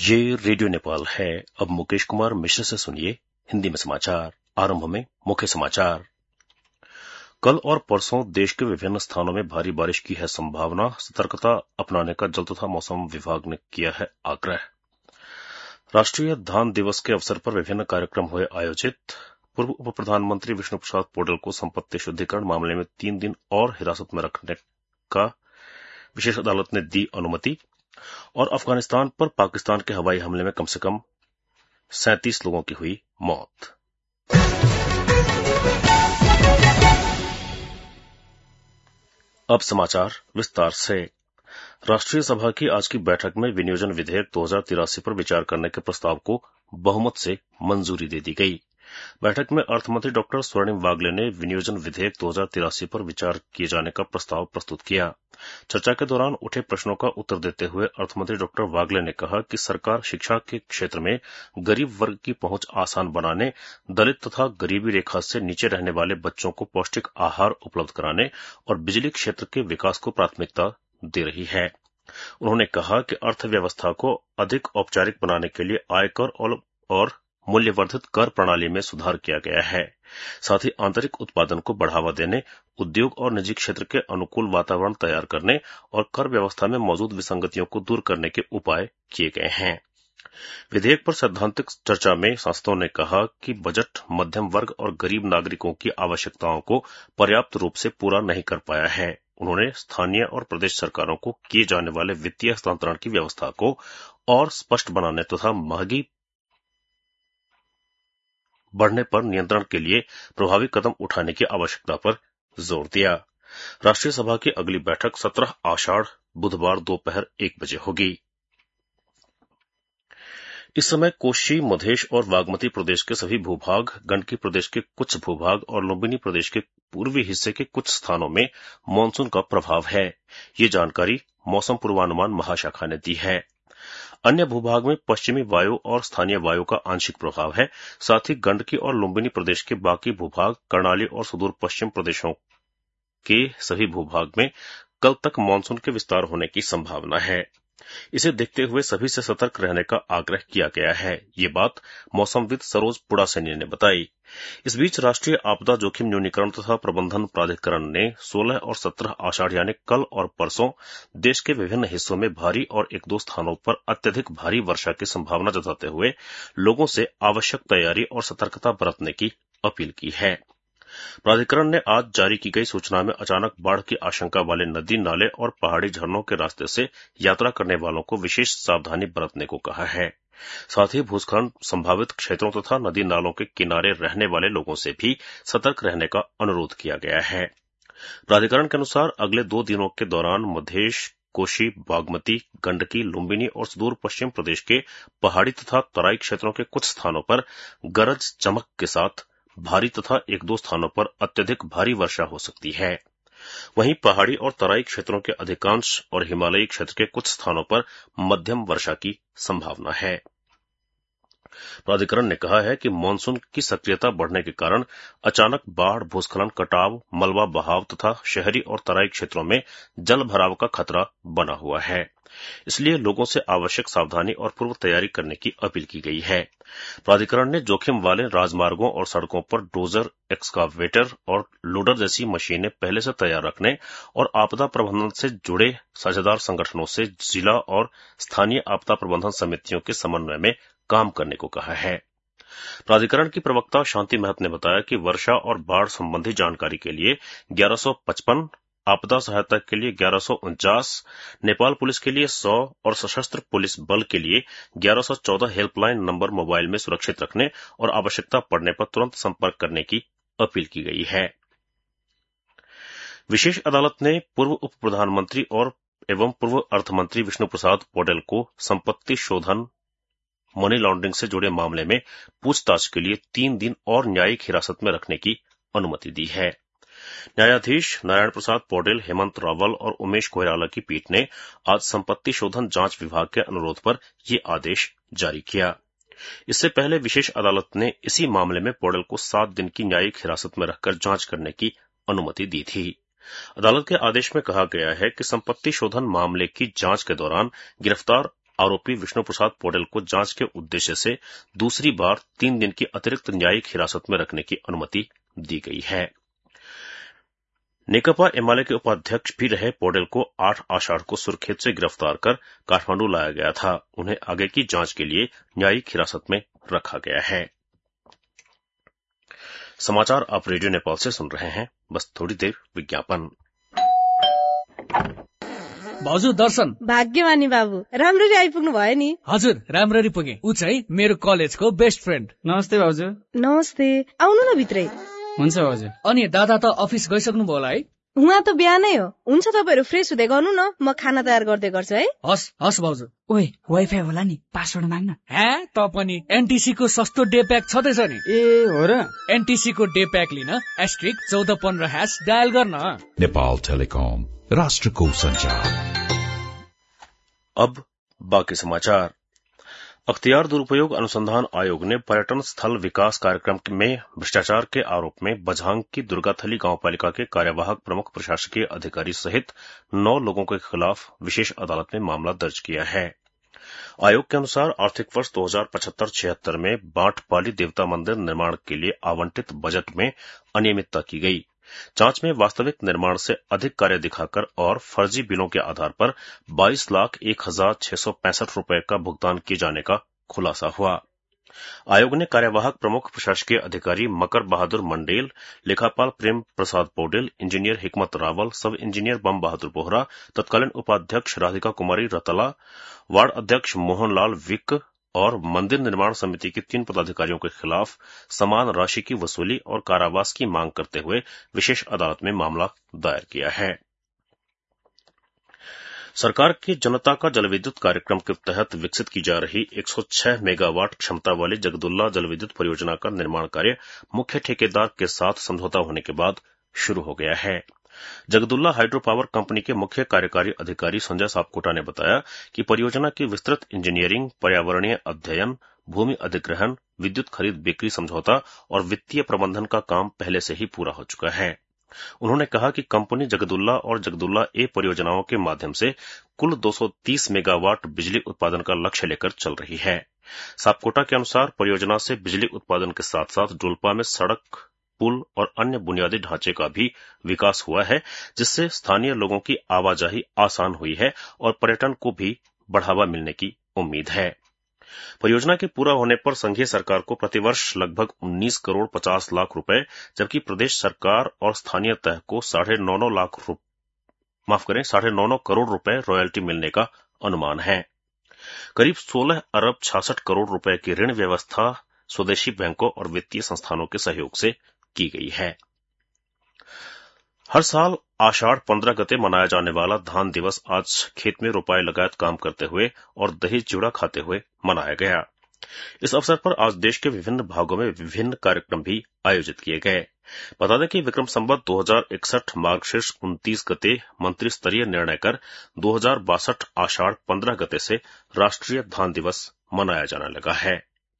ये रेडियो नेपाल है। अब मुकेश कुमार मिश्र से सुनिए हिंदी में समाचार। आरंभ में मुख्य समाचार। कल और परसों देश के विभिन्न स्थानों में भारी बारिश की है संभावना। सतर्कता अपनाने का जल तथा मौसम विभाग ने किया है आग्रह। राष्ट्रीय धान दिवस के अवसर पर विभिन्न कार्यक्रम हुए आयोजित। पूर्व उप प्रधानमंत्री विष्णु प्रसाद पौडेल को संपत्ति शुद्धिकरण मामले में 3 दिन और हिरासत में रखने का विशेष अदालत ने दी अनुमति। और अफगानिस्तान पर पाकिस्तान के हवाई हमले में कम से कम 37 लोगों की हुई मौत। अब समाचार विस्तार से। राष्ट्रीय सभा की आज की बैठक में विनियोजन विधेयक 2083 पर विचार करने के प्रस्ताव को बहुमत से मंजूरी दे दी गई। बैठक में अर्थमंत्री डॉक्टर स्वर्णिम वागले ने विनियोजन विधेयक 2083 पर विचार किए जाने का प्रस्ताव प्रस्तुत किया। चर्चा के दौरान उठे प्रश्नों का उत्तर देते हुए अर्थमंत्री डॉक्टर वागले ने कहा कि सरकार शिक्षा के क्षेत्र में गरीब वर्ग की पहुंच आसान बनाने, दलित तथा गरीबी रेखा से नीचे रहने वाले बच्चों को पौष्टिक आहार उपलब्ध कराने और बिजली क्षेत्र के विकास को प्राथमिकता दे रही है। उन्होंने कहा कि अर्थव्यवस्था को अधिक औपचारिक बनाने के लिए आयकर और मूल्यवर्धित कर प्रणाली में सुधार किया गया है। साथ ही आंतरिक उत्पादन को बढ़ावा देने, उद्योग और निजी क्षेत्र के अनुकूल वातावरण तैयार करने और कर व्यवस्था में मौजूद विसंगतियों को दूर करने के उपाय किए गए हैं। विधेयक पर सैद्धांतिक चर्चा में सांसदों ने कहा कि बजट मध्यम वर्ग और गरीब नागरिकों की आवश्यकताओं को पर्याप्त रूप से पूरा नहीं कर पाया है। उन्होंने स्थानीय और प्रदेश सरकारों को किए जाने वाले वित्तीय हस्तांतरण की व्यवस्था को और स्पष्ट बनाने तथा महंगी बढ़ने पर नियंत्रण के लिए प्रभावी कदम उठाने की आवश्यकता पर जोर दिया। राष्ट्रीय सभा की अगली बैठक 17 आषाढ़ बुधवार दोपहर 1 बजे होगी। इस समय कोशी, मधेश और बागमती प्रदेश के सभी भूभाग, गंडकी प्रदेश के कुछ भूभाग और लुम्बिनी प्रदेश के पूर्वी हिस्से के कुछ स्थानों में मानसून का प्रभाव है। ये जानकारी मौसम पूर्वानुमान महाशाखा ने दी है। अन्य भूभाग में पश्चिमी वायु और स्थानीय वायु का आंशिक प्रभाव है। साथ ही गंडकी और लुम्बिनी प्रदेश के बाकी भूभाग, कर्णाली और सुदूर पश्चिम प्रदेशों के सभी भूभाग में कल तक मानसून के विस्तार होने की संभावना है। इसे देखते हुए सभी से सतर्क रहने का आग्रह किया गया है। ये बात मौसमविद सरोज पुड़ासेनी ने बताई। इस बीच राष्ट्रीय आपदा जोखिम न्यूनीकरण तथा प्रबंधन प्राधिकरण ने 16 और 17 आषाढ़ यानी कल और परसों देश के विभिन्न हिस्सों में भारी और 1-2 स्थानों पर अत्यधिक भारी वर्षा की संभावना जताते हुए लोगों से आवश्यक तैयारी और सतर्कता बरतने की अपील की है। प्राधिकरण ने आज जारी की गई सूचना में अचानक बाढ़ की आशंका वाले नदी, नाले और पहाड़ी झरनों के रास्ते से यात्रा करने वालों को विशेष सावधानी बरतने को कहा है। साथ ही भूस्खलन संभावित क्षेत्रों तथा नदी नालों के किनारे रहने वाले लोगों से भी सतर्क रहने का अनुरोध किया गया है। प्राधिकरण के अनुसार अगले 2 दिनों के दौरान मधेश, कोशी, बागमती, गंडकी, लुम्बिनी और सुदूर पश्चिम प्रदेश के पहाड़ी तथा तराई क्षेत्रों के कुछ स्थानों पर गरज चमक के साथ भारी तथा 1-2 स्थानों पर अत्यधिक भारी वर्षा हो सकती है। वहीं पहाड़ी और तराई क्षेत्रों के अधिकांश और हिमालयी क्षेत्र के कुछ स्थानों पर मध्यम वर्षा की संभावना है। प्राधिकरण ने कहा है कि मानसून की सक्रियता बढ़ने के कारण अचानक बाढ़, भूस्खलन, कटाव, मलबा बहाव तथा शहरी और तराई क्षेत्रों में जल भराव का खतरा बना हुआ है। इसलिए लोगों से आवश्यक सावधानी और पूर्व तैयारी करने की अपील की गई है। प्राधिकरण ने जोखिम वाले राजमार्गों और सड़कों पर डोजर, एक्सकावेटर और लोडर जैसी मशीनें पहले से तैयार रखने और आपदा प्रबंधन से जुड़े साझेदार संगठनों से जिला और स्थानीय आपदा प्रबंधन समितियों के समन्वय में काम करने को कहा है। प्राधिकरण की प्रवक्ता शांति महत ने बताया कि वर्षा और बाढ़ संबंधी जानकारी के लिए 1155, आपदा सहायता के लिए 1149, नेपाल पुलिस के लिए 100 और सशस्त्र पुलिस बल के लिए 1114 हेल्पलाइन नंबर मोबाइल में सुरक्षित रखने और आवश्यकता पड़ने पर तुरंत संपर्क करने की अपील की गई है। विशेष अदालत ने पूर्व उप प्रधानमंत्री एवं पूर्व अर्थमंत्री विष्णु प्रसाद पौडेल को संपत्ति शोधन, मनी लॉन्ड्रिंग से जुड़े मामले में पूछताछ के लिए 3 दिन और न्यायिक हिरासत में रखने की अनुमति दी है। न्यायाधीश नारायण प्रसाद पौडेल, हेमंत रावल और उमेश कोइराला की पीठ ने आज संपत्ति शोधन जांच विभाग के अनुरोध पर ये आदेश जारी किया। इससे पहले विशेष अदालत ने इसी मामले में पौडेल को 7 दिन की न्यायिक हिरासत में रखकर जांच करने की अनुमति दी थी। अदालत के आदेश में कहा गया है कि संपत्ति शोधन मामले की जांच के दौरान गिरफ्तार आरोपी विष्णु प्रसाद पौडेल को जांच के उद्देश्य से दूसरी बार 3 दिन की अतिरिक्त न्यायिक हिरासत में रखने की अनुमति दी गई है। नेकपा एमाले के उपाध्यक्ष भी रहे पौडेल को 8 आषाढ़ को सुर्खेत से गिरफ्तार कर काठमांडू लाया गया था। उन्हें आगे की जांच के लिए न्यायिक हिरासत में रखा गया है। समाचार आप रेडियो नेपाल से सुन रहे हैं। बस थोड़ी देर विज्ञापन। भाउजू दर्शन। भाग्यमानी बाबु, राम्ररी आइपुग्नु भयो नि। हजुर, राम्ररी पुगे। ऊ चाहिँ मेरो कलेजको बेस्ट फ्रेन्ड। नमस्ते भाउजू। नमस्ते, आउनु न भित्रै। हुन्छ भाउजू। अनि दादा त अफिस गइसक्नु भयो होला है? उहाँ त बिहानै हो। हुन्छ तपाईहरु फ्रेस हुँदै गर्नु न, म खाना तयार गर्दै गर्छु है। हस् भाउजू। ओइ, वाइफाई होला नि, पासवर्ड माग्न। हे त पनि एनटीसी को सस्तो डे प्याक छदैछ नि। ए हो र? एनटीसी को डे प्याक लिन *1415# डायल गर्न। नेपाल टेलिकम, राष्ट्रको संचार। अब बाकी समाचार। अख्तियार दुरुपयोग अनुसंधान आयोग ने पर्यटन स्थल विकास कार्यक्रम में भ्रष्टाचार के आरोप में बझांग की दुर्गाथली गांवपालिका के कार्यवाहक प्रमुख प्रशासकीय अधिकारी सहित 9 लोगों के खिलाफ विशेष अदालत में मामला दर्ज किया है। आयोग के अनुसार आर्थिक वर्ष 2075-76 में बांटपाली देवता मंदिर निर्माण के लिए आवंटित बजट में अनियमितता की गई। जांच में वास्तविक निर्माण से अधिक कार्य दिखाकर और फर्जी बिलों के आधार पर 22,01,665 रुपए का भुगतान किए जाने का खुलासा हुआ। आयोग ने कार्यवाहक प्रमुख प्रशासकीय अधिकारी मकर बहादुर मंडेल, लेखापाल प्रेम प्रसाद पौडेल, इंजीनियर हिकमत रावल, सब इंजीनियर बम बहादुर बोहरा, तत्कालीन उपाध्यक्ष राधिका कुमारी रतला, वार्ड अध्यक्ष मोहनलाल विक और मंदिर निर्माण समिति के 3 पदाधिकारियों के खिलाफ समान राशि की वसूली और कारावास की मांग करते हुए विशेष अदालत में मामला दायर किया है। सरकार के जनता का जलविद्युत कार्यक्रम के तहत विकसित की जा रही 106 मेगावाट क्षमता वाली जगदुल्ला जलविद्युत परियोजना का निर्माण कार्य मुख्य ठेकेदार के साथ समझौता होने के बाद शुरू हो गया है। जगदुल्ला हाइड्रो पावर कंपनी के मुख्य कार्यकारी अधिकारी संजय सापकोटा ने बताया कि परियोजना की विस्तृत इंजीनियरिंग, पर्यावरणीय अध्ययन, भूमि अधिग्रहण, विद्युत खरीद बिक्री समझौता और वित्तीय प्रबंधन का काम पहले से ही पूरा हो चुका है। उन्होंने कहा कि कंपनी जगदुल्ला और जगदुल्ला ए परियोजनाओं के माध्यम से कुल 230 मेगावाट बिजली उत्पादन का लक्ष्य लेकर चल रही है। सापकोटा के अनुसार परियोजना से बिजली उत्पादन के साथ साथ डोलपा में सड़क, पुल और अन्य बुनियादी ढांचे का भी विकास हुआ है, जिससे स्थानीय लोगों की आवाजाही आसान हुई है और पर्यटन को भी बढ़ावा मिलने की उम्मीद है। परियोजना के पूरा होने पर संघीय सरकार को प्रतिवर्ष लगभग 19 करोड़ 50 लाख रुपए, जबकि प्रदेश सरकार और स्थानीय तह को 9.5 करोड़ रुपए रॉयल्टी मिलने का अनुमान है। करीब 16 अरब 66 करोड़ रुपए की ऋण व्यवस्था स्वदेशी बैंकों और वित्तीय संस्थानों के सहयोग से की गई है। हर साल आषाढ़ 15 गते मनाया जाने वाला धान दिवस आज खेत में रोपाई लगायत काम करते हुए और दही चिवड़ा खाते हुए मनाया गया। इस अवसर पर आज देश के विभिन्न भागों में विभिन्न कार्यक्रम भी आयोजित किए गए। बता दें कि विक्रम संवत 2061 मार्गशीर्ष 29 गते मंत्री स्तरीय निर्णय कर 2062 आषाढ़ 15 गते से राष्ट्रीय धान दिवस मनाया जाने लगा है।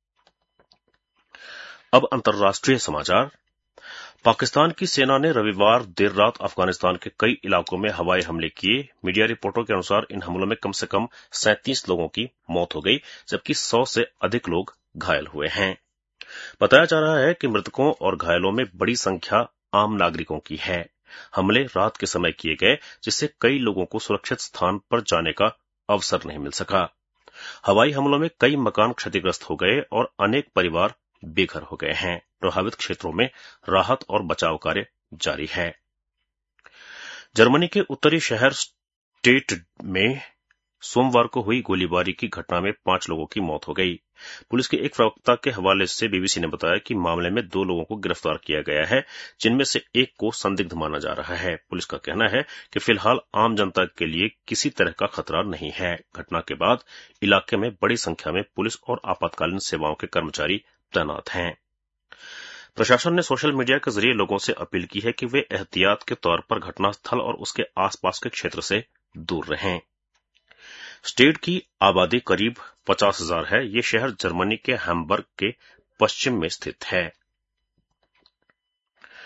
अब अंतर्राष्ट्रीय समाचार। पाकिस्तान की सेना ने रविवार देर रात अफगानिस्तान के कई इलाकों में हवाई हमले किए। मीडिया रिपोर्टों के अनुसार इन हमलों में कम से कम 37 लोगों की मौत हो गई, जबकि 100 से अधिक लोग घायल हुए हैं। बताया जा रहा है कि मृतकों और घायलों में बड़ी संख्या आम नागरिकों की है। हमले रात के समय किए गए, जिससे कई लोगों को सुरक्षित स्थान पर जाने का अवसर नहीं मिल सका। हवाई हमलों में कई मकान क्षतिग्रस्त हो गए और अनेक परिवार बेघर हो गए हैं। प्रभावित क्षेत्रों में राहत और बचाव कार्य जारी है। जर्मनी के उत्तरी शहर स्टेट में सोमवार को हुई गोलीबारी की घटना में 5 लोगों की मौत हो गई। पुलिस के एक प्रवक्ता के हवाले से बीबीसी ने बताया कि मामले में 2 लोगों को गिरफ्तार किया गया है, जिनमें से एक को संदिग्ध माना जा रहा है। पुलिस का कहना है कि फिलहाल आम जनता के लिए किसी तरह का खतरा नहीं है। घटना के बाद इलाके में बड़ी संख्या में पुलिस और आपातकालीन सेवाओं के कर्मचारी तैनात हैं। प्रशासन ने सोशल मीडिया के जरिए लोगों से अपील की है कि वे एहतियात के तौर पर घटनास्थल और उसके आसपास के क्षेत्र से दूर रहें। स्टेट की आबादी करीब 50,000 है। ये शहर जर्मनी के हैम्बर्ग के पश्चिम में स्थित है।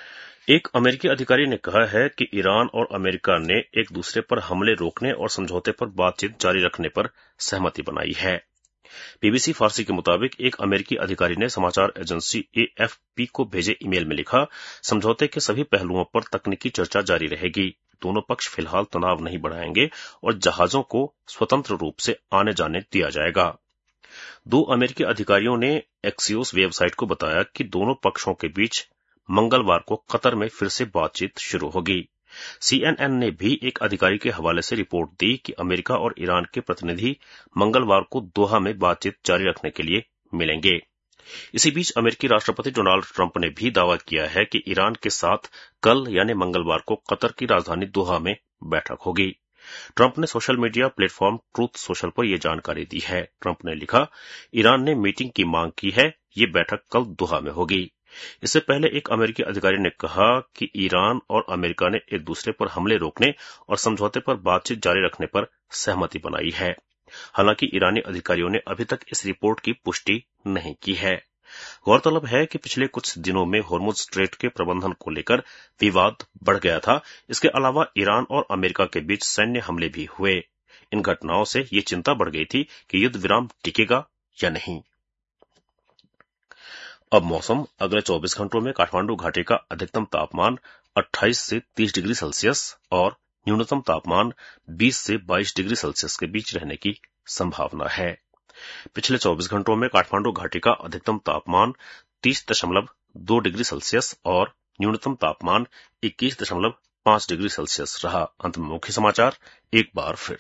एक अमेरिकी अधिकारी ने कहा है कि ईरान और अमेरिका ने एक दूसरे पर हमले रोकने और समझौते पर बातचीत जारी रखने पर सहमति बनाई है। बीबीसी फारसी के मुताबिक एक अमेरिकी अधिकारी ने समाचार एजेंसी AFP को भेजे ईमेल में लिखा, समझौते के सभी पहलुओं पर तकनीकी चर्चा जारी रहेगी। दोनों पक्ष फिलहाल तनाव नहीं बढ़ाएंगे और जहाजों को स्वतंत्र रूप से आने जाने दिया जाएगा। 2 अमेरिकी अधिकारियों ने एक्सियोस वेबसाइट को बताया कि दोनों पक्षों के बीच मंगलवार को कतर में फिर से बातचीत शुरू होगी। CNN ने भी एक अधिकारी के हवाले से रिपोर्ट दी कि अमेरिका और ईरान के प्रतिनिधि मंगलवार को दोहा में बातचीत जारी रखने के लिए मिलेंगे। इसी बीच अमेरिकी राष्ट्रपति डोनाल्ड ट्रंप ने भी दावा किया है कि ईरान के साथ कल यानी मंगलवार को कतर की राजधानी दोहा में बैठक होगी। ट्रंप ने social media platform Truth Social पर यह जानकारी दी है। ट्रंप ने लिखा, ईरान ने मीटिंग की मांग की है, ये बैठक कल दोहा में होगी। इससे पहले एक अमेरिकी अधिकारी ने कहा कि ईरान और अमेरिका ने एक दूसरे पर हमले रोकने और समझौते पर बातचीत जारी रखने पर सहमति बनाई है। हालांकि ईरानी अधिकारियों ने अभी तक इस रिपोर्ट की पुष्टि नहीं की है। गौरतलब है कि पिछले कुछ दिनों में होर्मुज स्ट्रेट के प्रबंधन को लेकर विवाद बढ़ गया था। इसके अलावा ईरान और अमेरिका के बीच सैन्य हमले भी हुए। इन घटनाओं से ये चिंता बढ़ गई थी कि युद्ध विराम टिकेगा या नहीं। अब मौसम। अगले 24 घंटों में काठमांडू घाटी का अधिकतम तापमान 28 से 30 डिग्री सेल्सियस और न्यूनतम तापमान 20 से 22 डिग्री सेल्सियस के बीच रहने की संभावना है। पिछले 24 घंटों में काठमांडू घाटी का अधिकतम तापमान 30.2 डिग्री सेल्सियस और न्यूनतम तापमान 21.5 डिग्री सेल्सियस रहा। अंत में मुख्य समाचार एक बार फिर।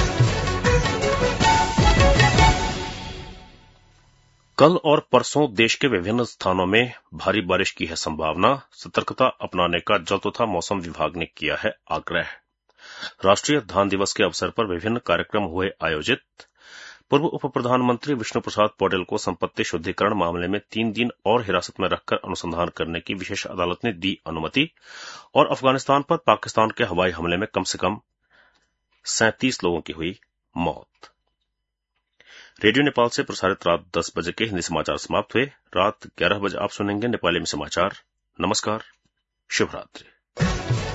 कल और परसों देश के विभिन्न स्थानों में भारी बारिश की है संभावना। सतर्कता अपनाने का जल तथा मौसम विभाग ने किया है आग्रह। राष्ट्रीय धान दिवस के अवसर पर विभिन्न कार्यक्रम हुए आयोजित। पूर्व उप प्रधानमंत्री विष्णु प्रसाद पौडेल को संपत्ति शुद्धिकरण मामले में 3 दिन और हिरासत में रखकर अनुसंधान करने की विशेष अदालत ने दी अनुमति। और अफगानिस्तान पर पाकिस्तान के हवाई हमले में कम से कम 37 लोगों की हुई मौत। रेडियो नेपाल से प्रसारित रात 10 बजे के हिंदी समाचार समाप्त हुए। रात 11 बजे आप सुनेंगे नेपाली में समाचार। नमस्कार, शुभ रात्रि।